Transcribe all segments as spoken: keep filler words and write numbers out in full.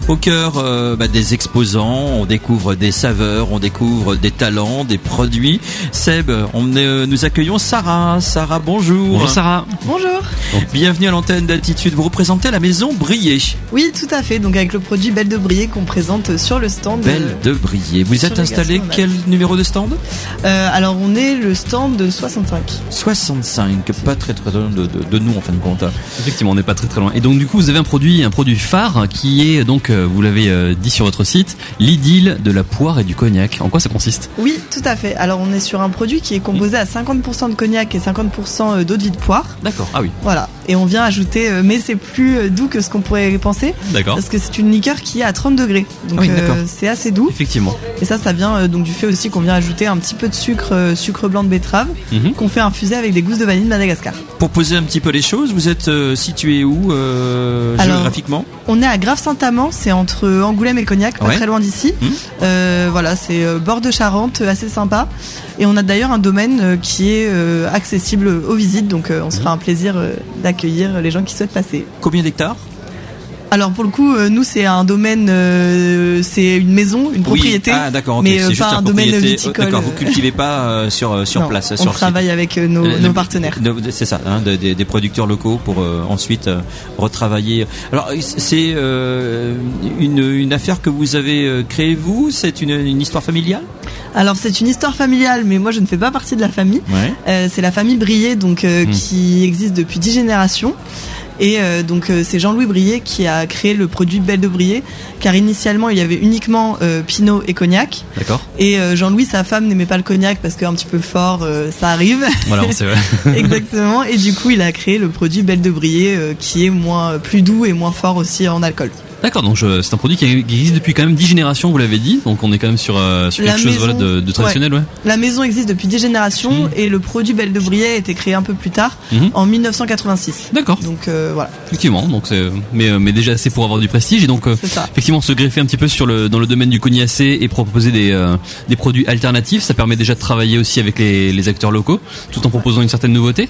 Au cœur euh, bah, des exposants, on découvre des saveurs, on découvre des talents, des produits. Seb, on, euh, nous accueillons Sarah. Sarah, bonjour. Bonjour Sarah. Bonjour. Donc, bienvenue à l'antenne d'Altitude. Vous représentez la maison Brié. Oui, tout à fait. Donc avec le produit Belle de Brié qu'on présente sur le stand. Belle de Brié. Vous êtes installé quel numéro de stand? euh, Alors on est le stand de soixante-cinq. soixante-cinq, pas très très loin de, de, de nous en fin de compte. Effectivement, on n'est pas très très loin. Et donc du coup, vous avez un produit, un produit phare qui est donc, vous l'avez dit sur votre site, l'idylle de la poire et du cognac. En quoi ça consiste? Oui, tout à fait. Alors on est sur un produit qui est composé à cinquante pour cent de cognac et cinquante pour cent d'eau de vie de poire. D'accord. Ah oui. Voilà. Et on vient ajouter, mais c'est plus doux que ce qu'on pourrait penser. D'accord. Parce que c'est une liqueur qui est à trente degrés. Donc oui, euh, c'est assez doux. Effectivement. Et ça, ça vient euh, donc du fait aussi qu'on vient ajouter un petit peu de sucre, euh, sucre blanc de betterave, mm-hmm. qu'on fait infuser avec des gousses de vanille de Madagascar. Pour poser un petit peu les choses, vous êtes euh, situé où euh, Alors, géographiquement? On est à Grave-Saint-Amand, c'est entre Angoulême et Cognac, pas ouais. très loin d'ici. Mmh. Euh, voilà, c'est euh, bord de Charente, assez sympa. Et on a d'ailleurs un domaine euh, qui est euh, accessible aux visites, donc euh, on se fera un plaisir euh, d'accueillir les gens qui souhaitent passer. Combien d'hectares? Alors pour le coup, euh, nous c'est un domaine, euh, c'est une maison, une propriété, oui. Ah, d'accord, okay. mais euh, pas un domaine viticole. D'accord, vous cultivez pas euh, sur sur non, place. On sur travaille site. avec euh, nos, euh, nos partenaires. De, de, c'est ça, hein, de, de, des producteurs locaux pour euh, ensuite euh, retravailler. Alors c'est euh, une une affaire que vous avez euh, créée vous. C'est une, une histoire familiale. Alors c'est une histoire familiale, mais moi je ne fais pas partie de la famille. Ouais. Euh, c'est la famille Brié, donc euh, mmh. qui existe depuis dix générations. Et euh, donc euh, c'est Jean-Louis Brié qui a créé le produit Belle de Brié, car initialement il y avait uniquement euh, Pinot et Cognac. D'accord. Et euh, Jean-Louis, sa femme, n'aimait pas le Cognac parce qu'un petit peu fort, euh, ça arrive. Voilà, c'est vrai. Exactement. Et du coup il a créé le produit Belle de Brié, euh, qui est moins plus doux et moins fort aussi en alcool. D'accord, donc je, c'est un produit qui existe depuis quand même dix générations, vous l'avez dit, donc on est quand même sur, euh, sur quelque la chose maison, voilà, de, de traditionnel. Ouais. Ouais. La maison existe depuis dix générations mmh. et le produit Belle de Brié a été créé un peu plus tard, mmh. en mille neuf cent quatre-vingt-six. D'accord. Donc euh, voilà. Effectivement, donc c'est, mais, mais déjà assez pour avoir du prestige et donc euh, effectivement se greffer un petit peu sur le, dans le domaine du cognacé et proposer des, euh, des produits alternatifs, ça permet déjà de travailler aussi avec les, les acteurs locaux tout en proposant une certaine nouveauté.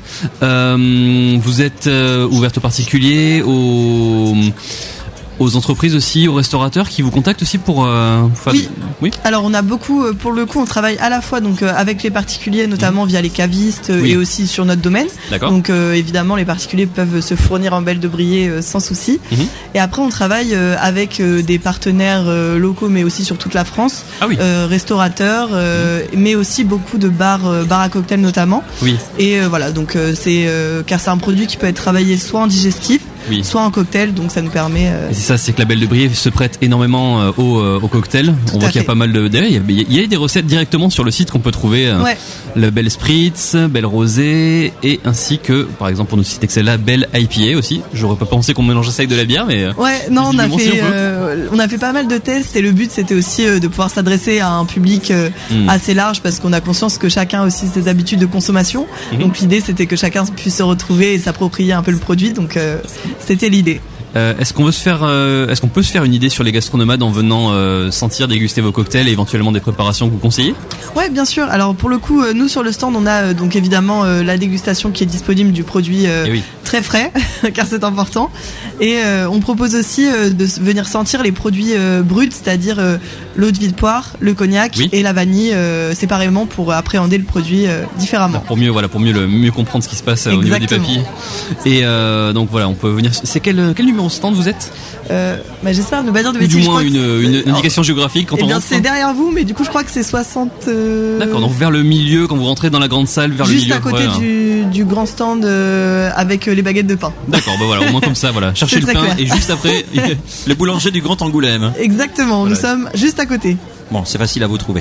Euh, vous êtes euh, ouverte aux particuliers, aux... aux entreprises aussi, aux restaurateurs qui vous contactent aussi pour euh, faire... oui. oui. Alors on a beaucoup, pour le coup, on travaille à la fois donc euh, avec les particuliers, notamment mmh. via les cavistes euh, oui. et aussi sur notre domaine. D'accord. Donc euh, évidemment les particuliers peuvent se fournir en Belle de Brié euh, sans souci. Mmh. Et après on travaille euh, avec euh, des partenaires euh, locaux, mais aussi sur toute la France, ah oui. euh, restaurateurs, euh, mmh. mais aussi beaucoup de bars, euh, bars à cocktails notamment. Oui. Et euh, voilà, donc euh, c'est euh, car c'est un produit qui peut être travaillé soit en digestif. Oui. Soit en cocktail, donc ça nous permet. Euh... Et c'est ça, c'est que la Belle de Brié se prête énormément euh, au, euh, au cocktail. Tout On voit qu'il y a pas mal de. D'ailleurs, il y, a, il y a des recettes directement sur le site qu'on peut trouver. Euh, ouais. Le Belle Spritz, Belle Rosé, et ainsi que, par exemple, pour nous citer que c'est la Belle I P A aussi. J'aurais pas pensé qu'on mélangeait ça avec de la bière, mais. Ouais, non, on a fait, euh, on a fait pas mal de tests et le but c'était aussi euh, de pouvoir s'adresser à un public euh, mm. assez large parce qu'on a conscience que chacun a aussi ses habitudes de consommation. Mm-hmm. Donc l'idée c'était que chacun puisse se retrouver et s'approprier un peu le produit. Donc euh, c'était l'idée. Euh, est-ce qu'on veut se faire, euh, est-ce qu'on peut se faire une idée sur les gastronomades en venant euh, sentir, déguster vos cocktails et éventuellement des préparations que vous conseillez? Ouais, bien sûr. Alors pour le coup, euh, nous sur le stand, on a euh, donc évidemment euh, la dégustation qui est disponible du produit euh, oui. très frais, car c'est important. Et euh, on propose aussi euh, de venir sentir les produits euh, bruts, c'est-à-dire euh, l'eau de vie de poire, le cognac oui. et la vanille euh, séparément pour appréhender le produit euh, différemment. Pour mieux, voilà, pour mieux le mieux comprendre ce qui se passe euh, au niveau des papilles. Et euh, donc voilà, on peut venir. C'est quel quel numéro stand vous êtes? euh, bah, J'espère ne pas dire de Ou bêtises. du moins une, une, une indication géographique quand eh on bien, rentre. C'est derrière vous, mais du coup je crois que c'est soixante. Euh... D'accord, donc vers le milieu, quand vous rentrez dans la grande salle, vers Juste le milieu. Juste à côté ouais, du, hein. du grand stand euh, avec les baguettes de pain. D'accord, bah voilà, au moins comme ça, voilà. Cherchez le pain clair. Et juste après, le boulanger du Grand Angoulême. Exactement, voilà. Nous sommes juste à côté. Bon, c'est facile à vous trouver.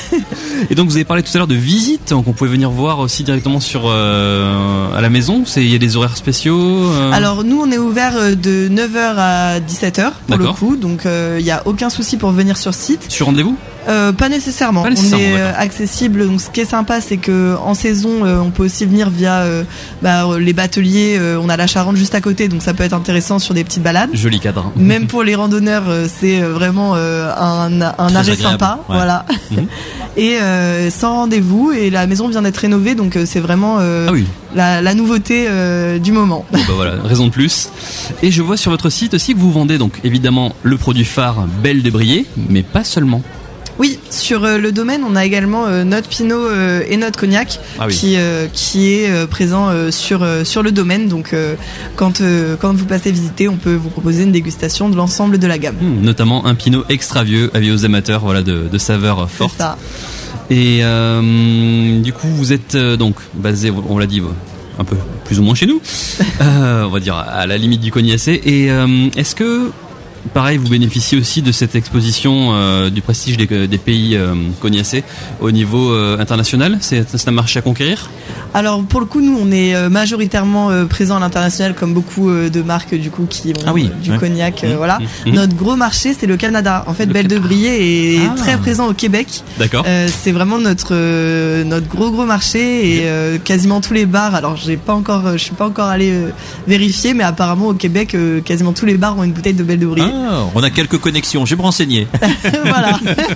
Et donc vous avez parlé tout à l'heure de visites qu'on pouvait venir voir aussi directement sur euh, à la maison. C'est il y a des horaires spéciaux. Euh... Alors nous on est ouvert de neuf heures à dix-sept heures pour D'accord. le coup, donc il euh, y a aucun souci pour venir sur site. Sur rendez-vous? Euh, pas nécessairement. Pas nécessairement. On est euh, accessible. Donc ce qui est sympa, c'est que en saison, euh, on peut aussi venir via euh, bah, les bateliers. Euh, on a la Charente juste à côté, donc ça peut être intéressant sur des petites balades. Joli cadre. Même pour les randonneurs, euh, c'est vraiment euh, un, un arrêt agréable. sympa. Ouais. Voilà. Mmh. et euh, sans rendez-vous, et la maison vient d'être rénovée, donc euh, c'est vraiment euh, ah oui. la, la nouveauté euh, du moment. Bon bah voilà, raison de plus. Et je vois sur votre site aussi que vous vendez donc évidemment le produit phare Belle de Briey, mais pas seulement. Oui, sur euh, le domaine, on a également euh, notre Pinot euh, et notre Cognac ah oui. qui euh, qui est euh, présent euh, sur euh, sur le domaine. Donc euh, quand euh, quand vous passez visiter, on peut vous proposer une dégustation de l'ensemble de la gamme. Mmh, notamment un Pinot extra vieux, avis aux amateurs, voilà, de, de saveurs fortes. C'est ça. Et euh, du coup, vous êtes euh, donc basé, on l'a dit, un peu plus ou moins chez nous, euh, on va dire à la limite du Cognacé. Et euh, est-ce que pareil, vous bénéficiez aussi de cette exposition euh, du prestige des, des pays euh, cognacés au niveau euh, international. C'est, c'est un marché à conquérir ? Alors pour le coup, nous on est majoritairement euh, présents à l'international, comme beaucoup euh, de marques du coup qui ont ah oui, du ouais. cognac. Euh, mmh, voilà. Mmh. Notre gros marché, c'est le Canada. En fait, le Belle de Briey est ah. très présent au Québec. D'accord. Euh, c'est vraiment notre euh, notre gros gros marché et euh, quasiment tous les bars. Alors j'ai pas encore, je suis pas encore allé euh, vérifier, mais apparemment au Québec, euh, quasiment tous les bars ont une bouteille de Belle de Briey. Ah, on a quelques connexions. Je vais me renseigner. Voilà.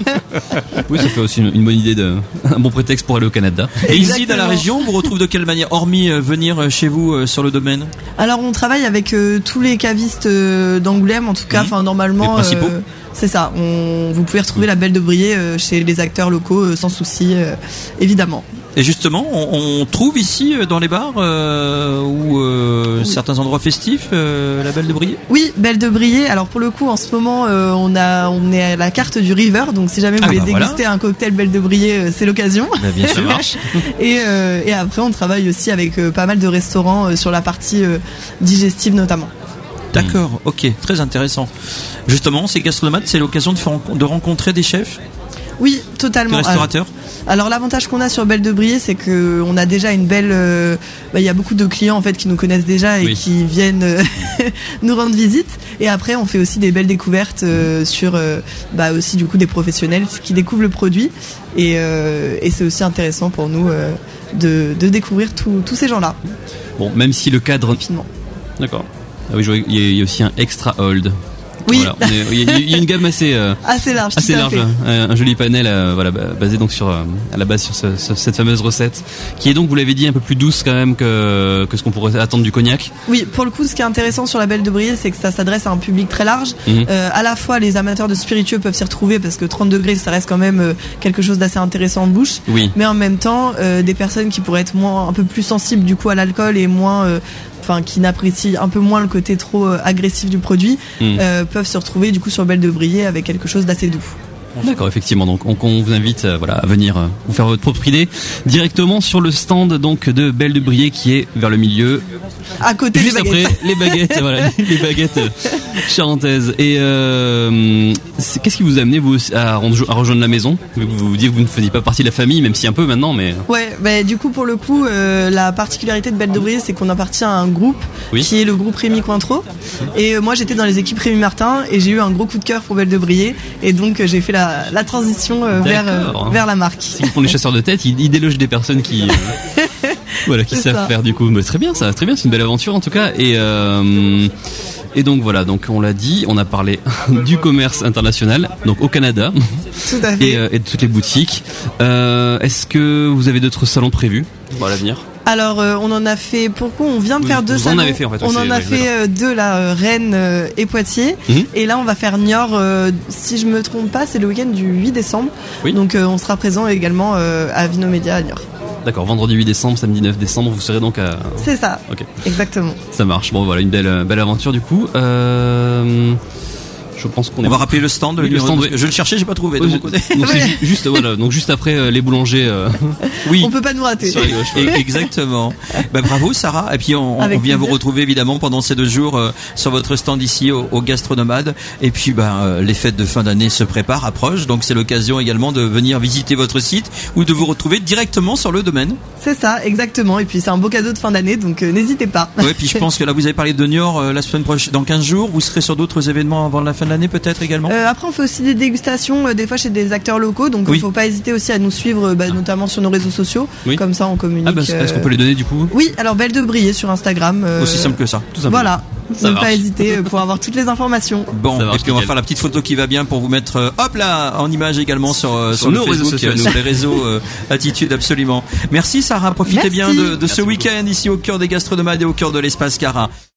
Oui, ça fait aussi une, une bonne idée, de, un bon prétexte pour aller au Canada. Et ici, dans la région, on vous retrouve de quelle manière, hormis euh, venir chez vous euh, sur le domaine ? Alors, on travaille avec euh, tous les cavistes euh, d'Angoulême, en tout cas. Enfin, mmh. normalement. Les principaux. Euh, c'est ça. On, vous pouvez retrouver la Belle de Briey euh, chez les acteurs locaux, euh, sans souci, euh, évidemment. Et justement, on, on trouve ici dans les bars euh, ou euh, oui. certains endroits festifs euh, la Belle de Briey. Oui, Belle de Briey. Alors pour le coup, en ce moment, euh, on a on est à la carte du River, donc si jamais vous ah voulez bah déguster voilà. un cocktail Belle de Briey, euh, c'est l'occasion. Bah bien sûr, ça marche. et euh, et après, on travaille aussi avec euh, pas mal de restaurants euh, sur la partie euh, digestive notamment. D'accord, ok, très intéressant. Justement, ces gastronomates, c'est l'occasion de, faire, de rencontrer des chefs. Oui, totalement. Des restaurateurs. Alors, alors l'avantage qu'on a sur Belle de Briey, c'est que on a déjà une belle. Euh, bah, y a beaucoup de clients en fait qui nous connaissent déjà et oui. qui viennent euh, nous rendre visite. Et après, on fait aussi des belles découvertes euh, sur, euh, bah aussi du coup des professionnels qui découvrent le produit. Et, euh, et c'est aussi intéressant pour nous euh, de, de découvrir tous ces gens-là. Bon, même si le cadre. Rapidement. D'accord. Ah oui, je vois, il y a aussi un extra old. Oui. Voilà, il y, y a une gamme assez euh, assez large, assez large, un, un joli panel, euh, voilà, basé donc sur euh, à la base sur ce, ce, cette fameuse recette, qui est donc, vous l'avez dit, un peu plus douce quand même que que ce qu'on pourrait attendre du cognac. Oui, pour le coup, ce qui est intéressant sur la Belle de Briey, c'est que ça s'adresse à un public très large. Mmh. Euh, à la fois, les amateurs de spiritueux peuvent s'y retrouver parce que trente degrés, ça reste quand même euh, quelque chose d'assez intéressant en bouche. Oui. Mais en même temps, euh, des personnes qui pourraient être moins, un peu plus sensibles du coup à l'alcool et moins euh, enfin qui n'apprécient un peu moins le côté trop euh, agressif du produit, mmh. euh, peuvent se retrouver du coup sur Belle de Briey avec quelque chose d'assez doux. D'accord, effectivement. Donc, on, on vous invite, euh, voilà, à venir euh, vous faire votre propre idée directement sur le stand donc de Belle de Briey qui est vers le milieu, à côté juste des baguettes. après les baguettes, voilà, les baguettes charentaises. Et euh, qu'est-ce qui vous a amené vous à, à rejoindre la maison ? Vous vous dites que vous ne faisiez pas partie de la famille, même si un peu maintenant, mais ouais, bah, du coup pour le coup, euh, la particularité de Belle de Briey, c'est qu'on appartient à un groupe oui. qui est le groupe Rémi Cointreau. Et euh, moi, j'étais dans les équipes Rémi Martin et j'ai eu un gros coup de cœur pour Belle de Briey. Et donc, euh, j'ai fait la La, la transition euh, vers, euh, vers la marque. S'ils font les chasseurs de tête, ils, ils délogent des personnes qui, euh, voilà, qui savent ça. faire du coup. Mais très bien, ça, très bien, c'est une belle aventure en tout cas. Et euh, et donc voilà, donc on l'a dit, on a parlé du commerce international, donc au Canada, tout à fait. Et, euh, et de toutes les boutiques. Euh, est-ce que vous avez d'autres salons prévus pour l'avenir ? Alors euh, on en a fait, pourquoi on vient de oui, faire deux vous salons. En avez fait, en fait, on en a ouais, fait euh, deux là, euh, Rennes euh, et Poitiers. Mm-hmm. Et là on va faire Niort, euh, si je me trompe pas, c'est le week-end du huit décembre. Oui. Donc euh, on sera présent également euh, à Vinomédia à Niort. D'accord, vendredi huit décembre, samedi neuf décembre, vous serez donc à... C'est ça, okay. Exactement. Ça marche, bon voilà, une belle, belle aventure du coup. Euh... Je pense qu'on on est... va rappeler le stand. Oui, le stand oui. Je le cherchais, j'ai pas trouvé de oui, mon côté. Donc c'est ju- juste voilà, donc juste après euh, les boulangers. Euh... Oui. On peut pas nous rater. Sur la gauche, ouais. Exactement. Bah bravo Sarah. Et puis on, on vient plaisir. Vous retrouver évidemment pendant ces deux jours euh, sur votre stand ici au, au Gastronomade. Et puis bah euh, les fêtes de fin d'année se préparent, approchent. Donc c'est l'occasion également de venir visiter votre site ou de vous retrouver directement sur le domaine. C'est ça, exactement. Et puis c'est un beau cadeau de fin d'année, donc euh, n'hésitez pas. Ouais. Puis je pense que là vous avez parlé de Niort euh, la semaine prochaine, dans quinze jours. Vous serez sur d'autres événements avant la fin de l'année peut-être également. Euh, après on fait aussi des dégustations euh, des fois chez des acteurs locaux, donc il oui. faut pas hésiter aussi à nous suivre bah, notamment sur nos réseaux sociaux, oui. comme ça on communique. Ah bah, est-ce qu'on peut les donner du coup ? Oui, alors Belle de Briey sur Instagram. Euh... Aussi simple que ça, tout simplement. Voilà. ne pas hésiter pour avoir toutes les informations. Bon, marche, et puis on va faire la petite photo qui va bien pour vous mettre euh, hop là en image également sur sur, sur nos le Facebook, réseaux sociaux, sur les réseaux euh, Attitude, absolument. Merci Sarah, profitez Merci. bien de, de ce Merci week-end ici au cœur des gastronomades et au cœur de l'espace Cara.